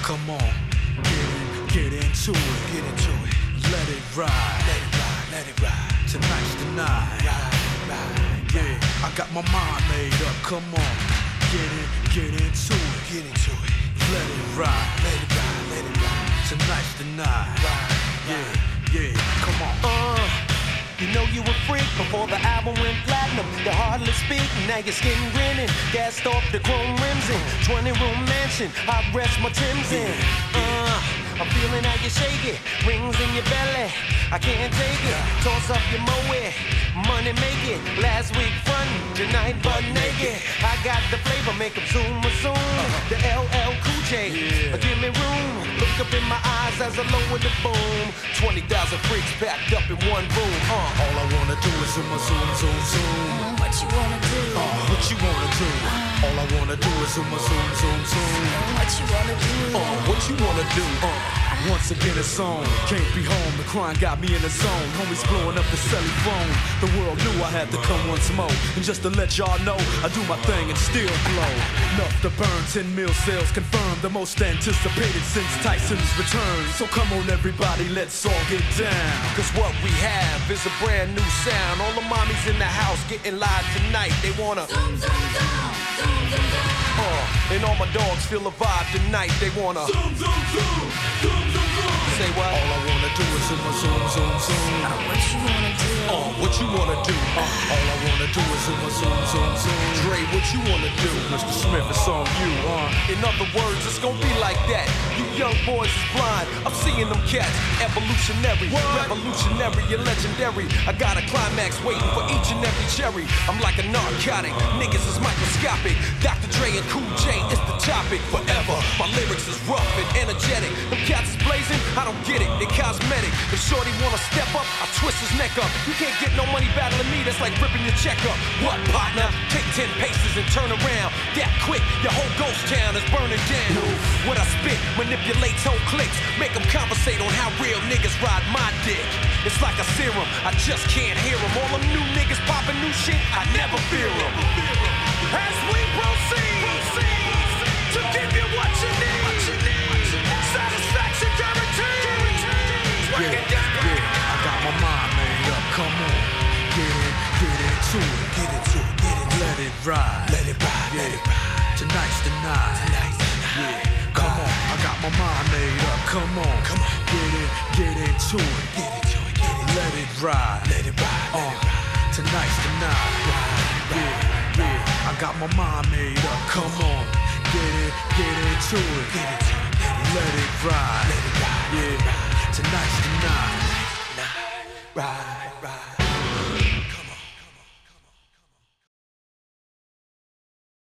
Come on, get into it, get into it. Let it ride, let it ride, let it ride. Tonight's the night, ride, yeah. I got my mind made up. Come on, get into it, get into it. Let it ride, let it ride, let it ride. Tonight's the night, yeah. Come on. You know you were freak before the album went platinum. You hardly speak, now your skin grinning. Gassed off the chrome rims in 20-room mansion. I rest my Timbs in. I'm feeling how you shake it. Rings in your belly, I can't take it. Toss up your moe, money make it. Last week front, tonight butt naked. I got the flavor, make 'em zoom. The LL Cool J, give me room. Look up in my eyes as I lower the boom. 20,000 freaks packed up in one room. All I wanna do is zoom. What you wanna do? What you wanna do? All I wanna do is zoom. What you wanna do? What you wanna do? Once again it's on, can't be home. The crime got me in the zone. Homies blowing up the celly phone. The world knew I had to come once more. And just to let y'all know, I do my thing and still blow. Enough to burn 10 mil sales confirmed. The most anticipated since Tyson's return. So come on everybody, let's all get down. Cause what we have is a brand new sound. All the mommies in the house getting live tonight. They wanna Zoom, zoom, zoom, zoom, zoom, zoom. and all my dogs feel the vibe tonight. They wanna say what? All I wanna do is zoom. What you wanna do? What you wanna do? All I wanna do is zoom. Dre, what you wanna do? Mr. Smith, it's on you, In other words, it's gonna be like that. You young boys is blind. I'm seeing them cats. Evolutionary, revolutionary, and legendary. I got a climax waiting for each and every cherry. I'm like a narcotic. Niggas is microscopic. Dr. Dre and Cool J is the topic forever. My lyrics is rough and energetic. Them cats is blazing. I don't get it. They cosmetic. If Shorty wanna step up, I twist his neck up. You can't get no money battling me. That's like ripping your check up. What, partner? Take 10 paces and turn around. That quick, your whole ghost town is burning down. What I spit manipulates whole clicks. Make them conversate on how real niggas ride my dick. It's like a serum, I just can't hear them. All them new niggas popping new shit, I never fear them. As we proceed to give you what you need, satisfaction guaranteed. I got my mind made up. Come on, get into it. Let it ride, let it ride. Tonight's the night. Yeah, come on, I got my mind made up. Come on, get into it. Let it ride, Tonight's the night. Yeah, I got my mind made up. Come on, get into it. Let it ride. Yeah, tonight's the night. Ride.